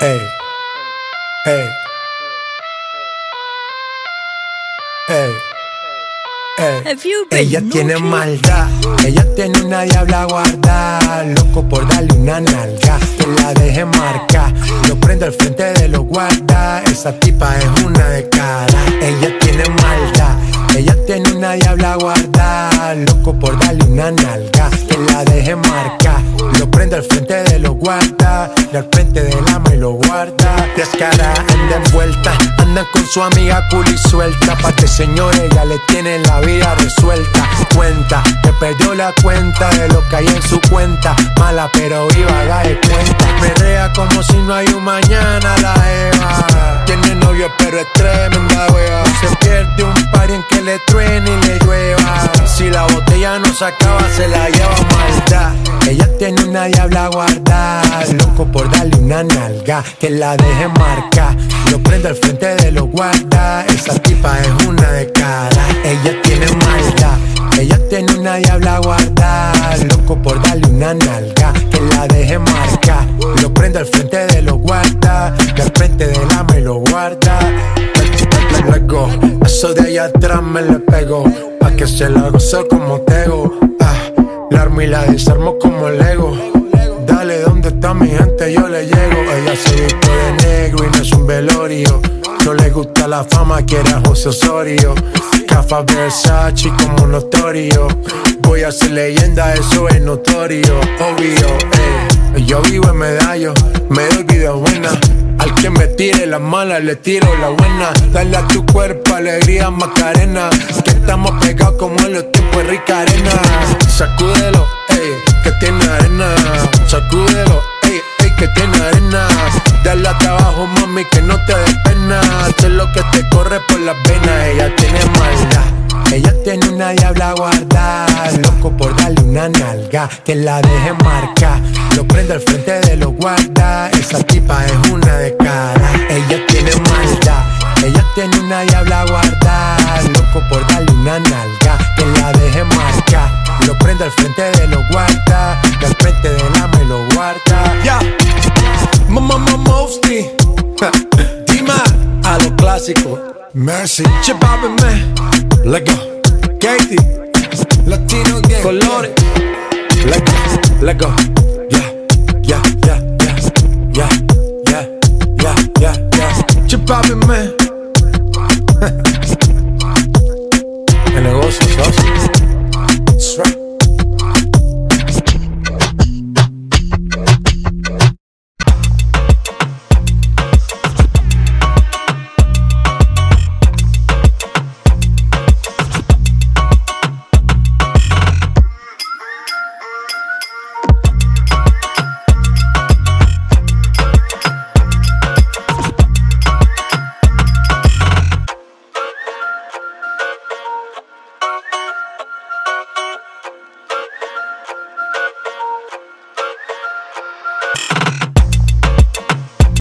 Ey, ey, ey, ey. Ella tiene maldad, ella tiene una diabla guarda, loco por darle una nalga, que la deje marcar, lo prende al frente de los guardas, esa tipa es una de cara. Ella tiene maldad, ella tiene una diabla guarda, loco por darle una nalga, que la deje marcar, lo prende al frente de los guardas, y al frente del ama y lo guarda. Descara, anda envuelta, andan con su amiga cool y suelta, pa' que señores ya le tienen la vida resuelta. Cuenta, que perdió la cuenta de lo que hay en su cuenta, mala pero viva, haga de cuenta. Perrea como si no hay un mañana la Eva, tiene novio pero es tremenda wea, se pierde un party en que le truene y le llueva, si la botella no se acaba se la lleva maldad. Ella tiene una diabla guarda, loco por darle una nalga, que la deje marcar, lo prende al frente de los guardas, esa tipa es una de cara. Ella tiene maldad, ella tiene una diabla guarda, loco por darle una nalga, que la deje marcar, lo prende al frente de los guardas, y al frente del ama y lo guarda. Luego, eso de allá atrás me le pegó, pa' que se la gozo como Tego. La armo y la desarmo como Lego. Dale, ¿dónde está mi gente? Yo le llego. Ella se vistió de negro y no es un velorio. No le gusta la fama, quiere a José Osorio. Cafa Versace como notorio. Voy a ser leyenda, eso es notorio. Obvio, yo vivo en Medallo, me doy vida buena. Al que me tire la mala, le tiro la buena. Dale a tu cuerpo alegría, Macarena, que estamos pegados como en los tiempos de Rica Arena. Sacúdelo, ey, que tiene arena. Sacúdelo, ey, ey, que tiene arena. Dale hasta abajo, mami, que no te dé pena. Sé lo que te corre por las venas. Ella tiene maldad, ella tiene una diabla guarda, loco por darle una nalga, que la deje marcar, lo prende al frente de los guardas, esa tipa es una de cara. Ella tiene maldad, ella tiene una diabla guarda, loco por darle una nalga, que la deje marcar, lo prende al frente de los guardas, y al frente del ama y lo guarda. Ya, mamá Mosty, Dima, a lo clásico. Mercy, Chipabe, man, let go. Katie, Latino Gang, Colores, let go, yeah. Chipabe, man.